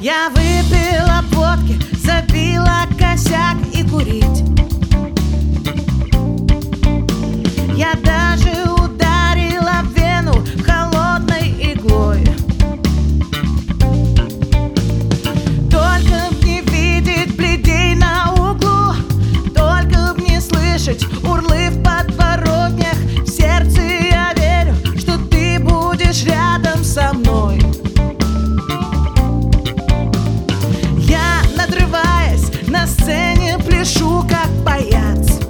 Я выпила водки, забила косяк и курить. Я даже ударила в вену холодной иглой. Только б не видеть бледей на углу, только б не слышать урлы в подворотнях. В сердце я верю, что ты будешь рядом со мной. Я, надрываясь, на сцене пляшу, как паяц.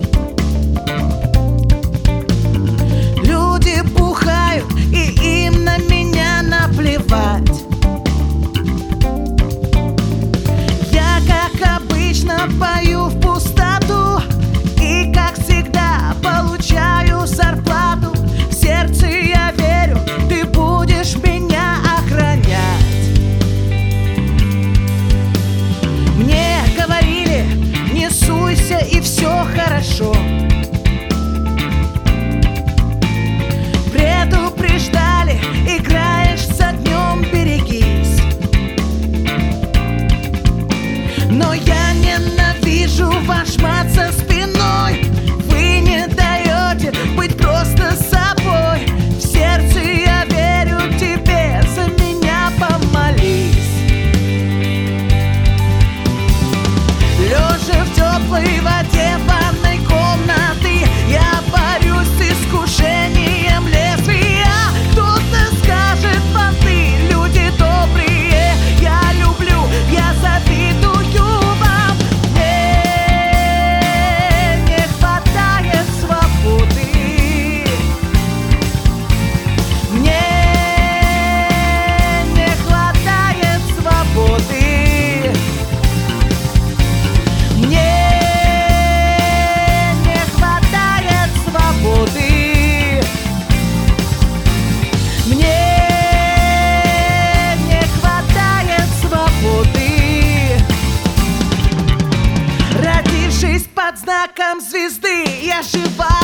Люди бухают, и им на меня наплевать. Я, как обычно, пою в пустоту и, как всегда, получаю зарплату. В сердце я верю, ты будешь меня охранять. Мне говорили, не суйся и все хорошо. Предупреждали, играешь с огнем, берегись. Но я ненавижу ваш мат со спиной. Вы не даете быть просто собой. В сердце я верю тебе, за меня помолись. Лежа в теплой воде ванной комнаты, я борюсь с искушением лезвия. Кто-то скажет, понты, люди добрые, я люблю, я завидую вам. Мне не хватает свободы. Мне не хватает свободы. Мне не хватает свободы. Мне не хватает свободы. Родившись под знаком звезды, я жива.